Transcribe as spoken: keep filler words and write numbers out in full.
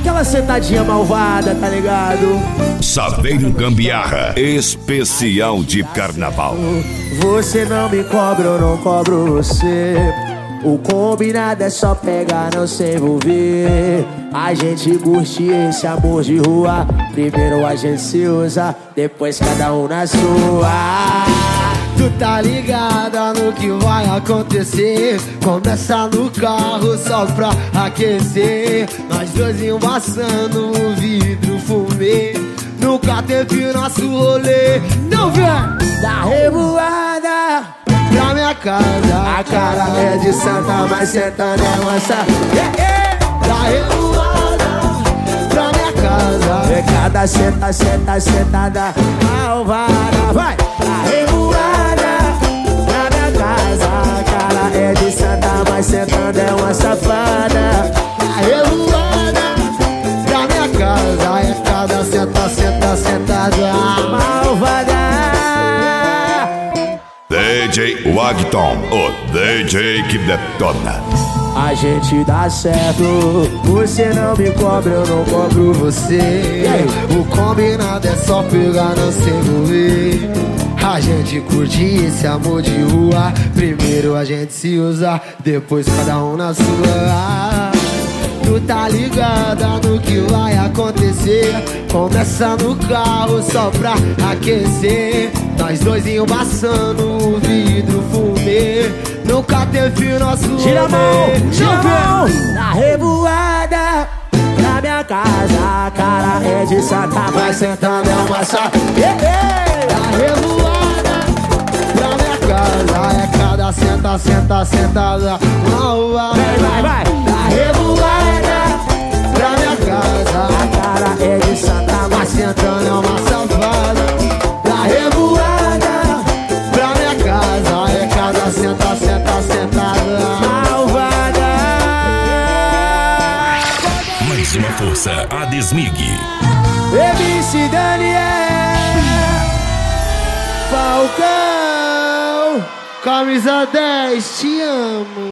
Aquela sentadinha malvada, tá ligado? Saveiro Gambiarra, especial de carnaval. Você não me cobra, eu não cobro você. O combinado é só pegar, não se envolver. A gente curte esse amor de rua. Primeiro a gente se usa, depois cada um na sua. Tu tá ligada no que vai acontecer. Começa no carro só pra aquecer. Nós dois embaçando o vidro fumê. Nunca teve nosso rolê. Não vem! Da revoada Pra minha casa, a cara é de santa, mas sentando é mansa. Yeah, yeah. da revoada pra minha casa. É cada senta, senta, sentada malvada. Vai! Da revoada pra minha casa, a cara é de santa, mas sentando é uma safada. Da revoada pra minha casa. É cada senta, senta, sentada Malvada. D J Wagton, o D J que detona. A gente dá certo, você não me cobra, eu não cobro você. O combinado é só pegar, não se envolver. A gente curte esse amor de rua. Primeiro a gente se usa, depois cada um na sua. Tu tá ligada no que vai acontecer. Começa no carro só pra aquecer. Nós dois embaçando o vidro fumê. Nunca teve nosso Gira a mão, gira a rolê. mão. Na revoada pra minha casa, a cara é de santa, vai sentando é uma safada. Yeah, yeah. Da revoada pra minha casa. É cada senta, senta, sentada malvada. Vai, vai, vai. Da revoada pra minha casa. A cara é de santa, Mas mas sentando é uma safada. Da revoada pra minha casa. É cada senta, senta, sentada malvada. Mais uma força, a Desmig. M C Daniel Falcão. Camisa dez, te amo.